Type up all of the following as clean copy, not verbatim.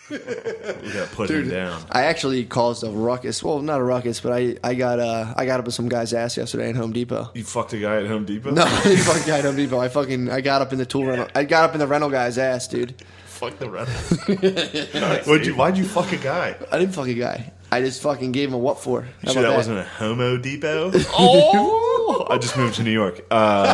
We got to put him down. I actually caused a ruckus. Well, not a ruckus, but I got up with some guy's ass yesterday in Home Depot. You fucked a guy at Home Depot? No, I didn't fuck a guy at Home Depot. I got up in the tool rental. I got up in the rental guy's ass, dude. Fuck the rental. Why'd you fuck a guy? I didn't fuck a guy. I just fucking gave him a what for. You sure that wasn't a Homo Depot? Oh! I just moved to New York.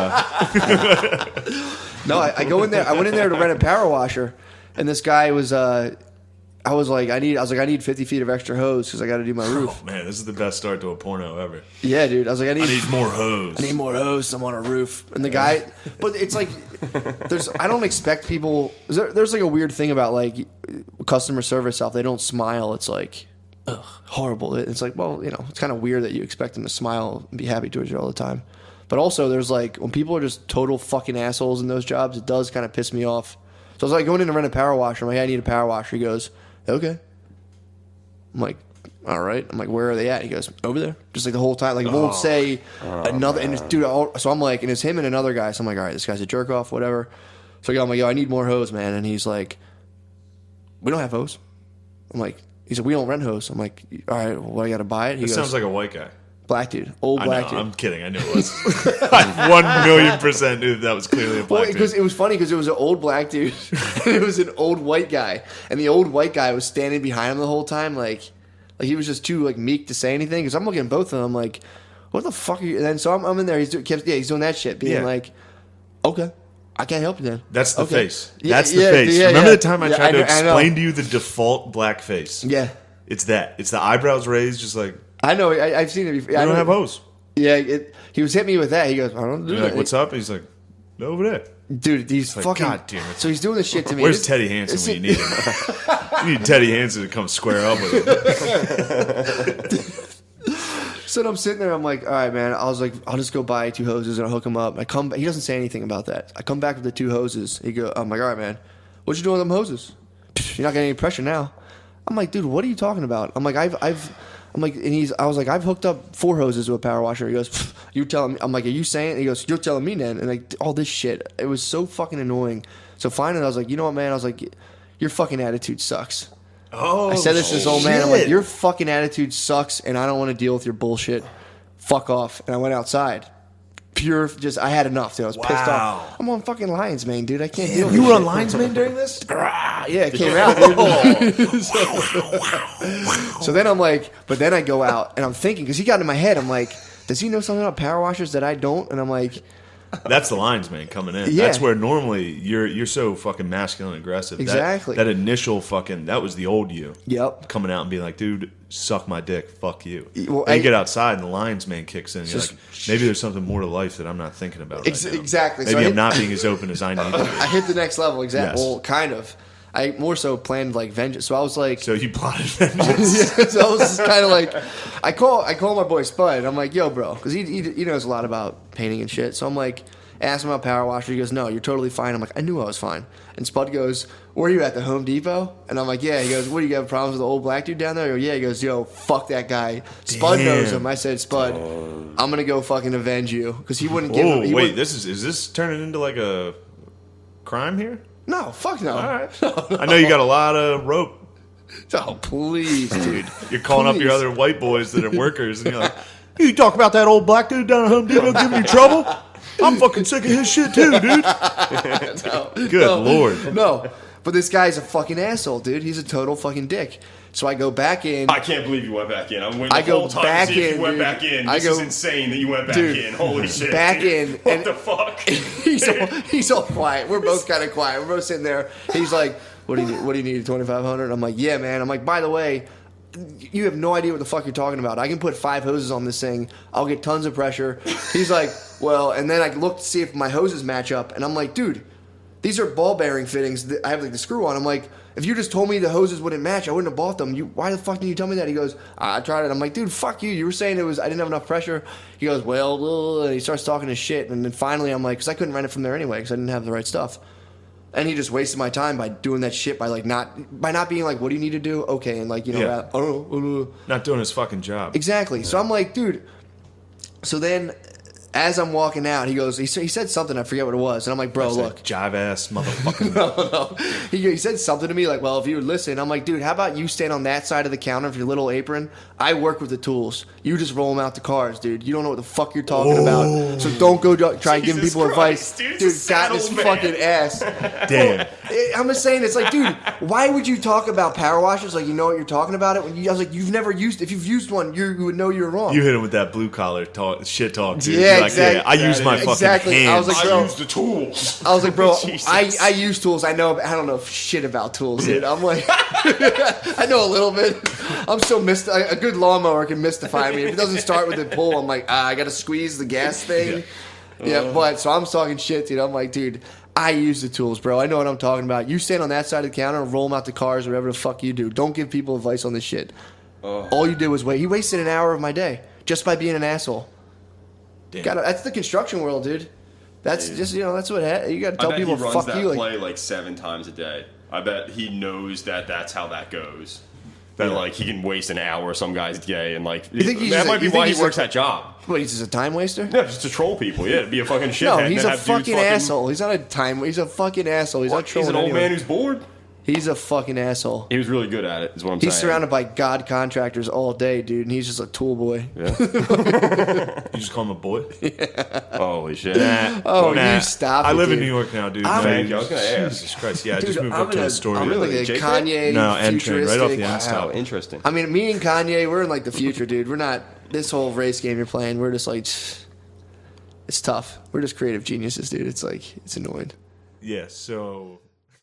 No, I go in there. I went in there to rent a power washer, and this guy was. I was like, I need 50 feet of extra hose because I got to do my roof. Oh man, this is the best start to a porno ever. Yeah, dude. I was like, I need more hose. I need more hose. I'm on a roof, and the guy. But it's like, I don't expect people. There's like a weird thing about like customer service stuff. They don't smile. It's like, ugh, horrible. It's like, well, it's kind of weird that you expect them to smile and be happy towards you all the time. But also, there's like when people are just total fucking assholes in those jobs, it does kind of piss me off. So I was like going in to rent a power washer. I'm like, hey, I need a power washer. He goes, okay. I'm like, all right. I'm like, where are they at? He goes, over there. Just like the whole time. Like, it won't say another. And dude, so I'm like, and it's him and another guy. So I'm like, all right, this guy's a jerk off, whatever. So I'm like, yo, I need more hose, man. And he's like, we don't have hose. I'm like, he said, we don't rent hose. I'm like, all right, well, I got to buy it. He goes, sounds like a white guy. Black dude. Old black dude. I'm kidding. I knew it was. I 1,000,000% knew that was clearly a black dude. Because it was funny because it was an old black dude and it was an old white guy. And the old white guy was standing behind him the whole time like he was just too like meek to say anything. Because I'm looking at both of them like, what the fuck are you? And then so I'm in there. He's doing that shit. Being like, okay. I can't help you then. That's the okay. face. That's the face. Remember the time I tried to explain to you the default black face? Yeah. It's that. It's the eyebrows raised just like... I know. I've seen it before. I don't have hose. Yeah, he was hitting me with that. He goes, I don't do that. Like, what's up? He's like, over there. Dude, he's like, fucking... God damn it. So he's doing this shit to me. Where's Teddy Hansen when you need him? You need Teddy Hansen to come square up with him. So I'm sitting there. I'm like, all right, man. I was like, I'll just go buy 2 hoses and I'll hook them up. I come. He doesn't say anything about that. I come back with the 2 hoses. I'm like, all right, man. What you doing with them hoses? You're not getting any pressure now. I'm like, dude, what are you talking about? I'm like, I was like, I've hooked up 4 hoses to a power washer. He goes, you telling me? I'm like, are you saying? He goes, you're telling me then? And like all this shit. It was so fucking annoying. So finally, I was like, you know what, man? I was like, your fucking attitude sucks. Oh, I said this to this old man. I'm like, your fucking attitude sucks, and I don't want to deal with your bullshit. Fuck off. And I went outside. I had enough, dude. I was pissed off. I'm on fucking Lions Mane, dude. I can't deal with You this were on shit. Lions Mane during this? Yeah, it came out, dude. So then I'm like, but then I go out, and I'm thinking, because he got in my head, I'm like, does he know something about power washers that I don't? And I'm like... That's the Lions Mane coming in. Yeah. That's where normally you're so fucking masculine and aggressive. Exactly. That initial fucking, that was the old you. Yep. Coming out and being like, dude, suck my dick, fuck you. Well, and you get outside and the Lions Mane kicks in. And you're like, maybe there's something more to life that I'm not thinking about right now. Exactly. Maybe I'm not being as open as I need to be. I hit the next level, exactly. Yes. Well, kind of. I more so planned like vengeance. So I was like... So you plotted vengeance. Yeah, so I was just kind of like... I call my boy Spud, and I'm like, yo, bro. Because he knows a lot about painting and shit. So I'm like... Asked him about power washer. He goes, no, you're totally fine. I'm like, I knew I was fine. And Spud goes, where are you at, the Home Depot? And I'm like, yeah. He goes, what, do you have problems with the old black dude down there? I go, yeah. He goes, yo, fuck that guy. Spud knows him. I said, Spud, I'm going to go fucking avenge you. Because he wouldn't give him... Wait, is this turning into like a crime here? No, fuck no. All right. No. I know you got a lot of rope. Oh, please, dude. You're calling up your other white boys that are workers, and you're like, you talk about that old black dude down at Home Depot giving you trouble? I'm fucking sick of his shit too, dude. Good Lord. No. But this guy's a fucking asshole, dude. He's a total fucking dick. So I go back in. I can't believe you went back in. I'm waiting I the go whole time back to see if in, you went dude. back in. I This go- is insane that you went back Dude, in. Holy shit. back dude. in, What and- the fuck? he's all quiet. We're both kind of quiet. We're both sitting there. He's like, what do you need, 2,500? I'm like, yeah, man. I'm like, by the way, you have no idea what the fuck you're talking about. I can put 5 hoses on this thing. I'll get tons of pressure. He's like, well, and then I look to see if my hoses match up. And I'm like, dude, these are ball bearing fittings. I have like the screw on. I'm like, if you just told me the hoses wouldn't match, I wouldn't have bought them. Why the fuck didn't you tell me that? He goes, I tried it. I'm like, dude, fuck you. You were saying I didn't have enough pressure. He goes, well, and he starts talking his shit. And then finally I'm like, because I couldn't rent it from there anyway because I didn't have the right stuff. And he just wasted my time by doing that shit by not being like, what do you need to do? Okay, and like, you know, Yeah. I don't know. Not doing his fucking job. Exactly. So I'm like, dude. So then as I'm walking out, he said something, I forget what it was, and I'm like, bro, look. Jive ass motherfucker. No. He said something to me like, well, if you would listen, I'm like, dude, how about you stand on that side of the counter with your little apron? I work with the tools. You just roll them out the cars, dude. You don't know what the fuck you're talking about. So don't go try giving people advice. Dude, got this fucking ass. Damn. I'm just saying, it's like, dude, why would you talk about power washers like you know what you're talking about it? I was like, if you've used one, you would know you're wrong. You hit him with that blue collar shit talk, dude. Yeah, You're exactly. Like, I use my fucking Exactly. hands. I was like, bro, I use the tools. I was like, bro, Jesus. I use tools. I don't know shit about tools, dude. I'm like, I know a little bit. I'm so a good lawnmower can mystify me. If it doesn't start with a pull, I'm like, I got to squeeze the gas thing. Yeah, but so I'm talking shit, dude. I'm like, dude, I use the tools, bro. I know what I'm talking about. You stand on that side of the counter and roll them out the cars, whatever the fuck you do. Don't give people advice on this shit. All you did was wait. He wasted an hour of my day just by being an asshole. That's the construction world, dude. That's just, that's what you got to tell people. He runs Fuck that you. play like 7 times a day. I bet he knows that that's how that goes. That like he can waste an hour of some guy's day and like that might be why he works that job. What, he's just a time waster? No, just to troll people. Yeah, to be a fucking shithead. No, he's and a have dudes fucking asshole. He's not a time. He's a fucking asshole. He's not He's trolling an old anyone. man who's bored. He's a fucking asshole. He was really good at it. Is what I'm saying. He's surrounded by god contractors all day, dude, and he's just a tool boy. Yeah. You just call him a boy? Holy shit. Oh, you stop I it, live in dude. New York now, dude. Thank you. I was gonna ask. Jesus Christ. Yeah, I Dude, just moved I'm up to in Astoria. I'm in like a J-Pit? Kanye No, N-train, right off the futuristic. end stop. Wow, interesting. I mean, me and Kanye, we're in like the future, dude. We're not this whole race game you're playing. We're just like, it's tough. We're just creative geniuses, dude. It's like, it's annoying. Yeah, so